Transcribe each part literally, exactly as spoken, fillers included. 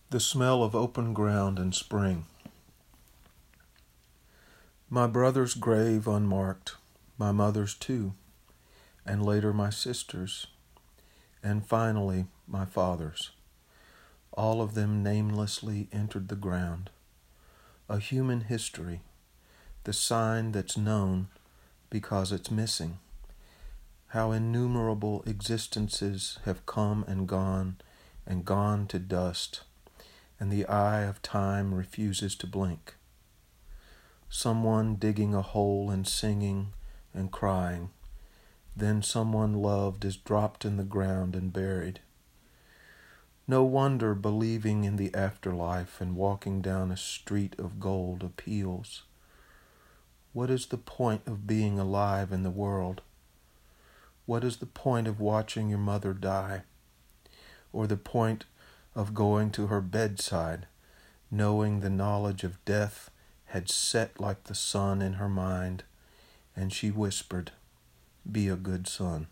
The smell of open ground in spring. My brother's grave unmarked, my mother's too, and later my sister's, and finally my father's. All of them namelessly entered the ground. A human history, the sign that's known because it's missing. How innumerable existences have come and gone and gone to dust, and the eye of time refuses to blink. Someone digging a hole and singing and crying, then someone loved is dropped in the ground and buried. No wonder believing in the afterlife and walking down a street of gold appeals. What is the point of being alive in the world? What is the point of watching your mother die? Or the point of going to her bedside, knowing the knowledge of death had set like the sun in her mind, and she whispered, "Be a good son."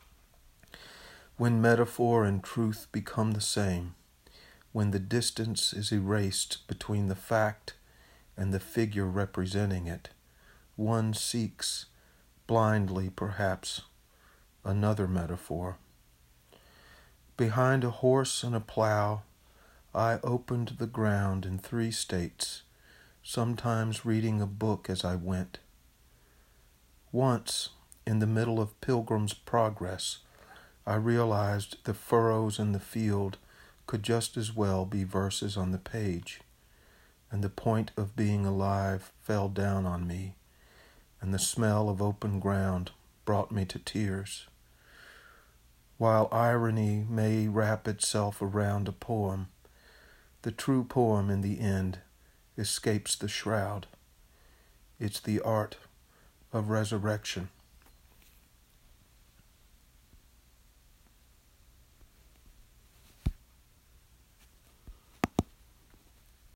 When metaphor and truth become the same, when the distance is erased between the fact and the figure representing it, one seeks, blindly perhaps, another metaphor. Behind a horse and a plow, I opened the ground in three states, sometimes reading a book as I went. Once, in the middle of Pilgrim's Progress, I realized the furrows in the field could just as well be verses on the page, and the point of being alive fell down on me, and the smell of open ground brought me to tears. While irony may wrap itself around a poem, the true poem in the end escapes the shroud. It's the art of resurrection.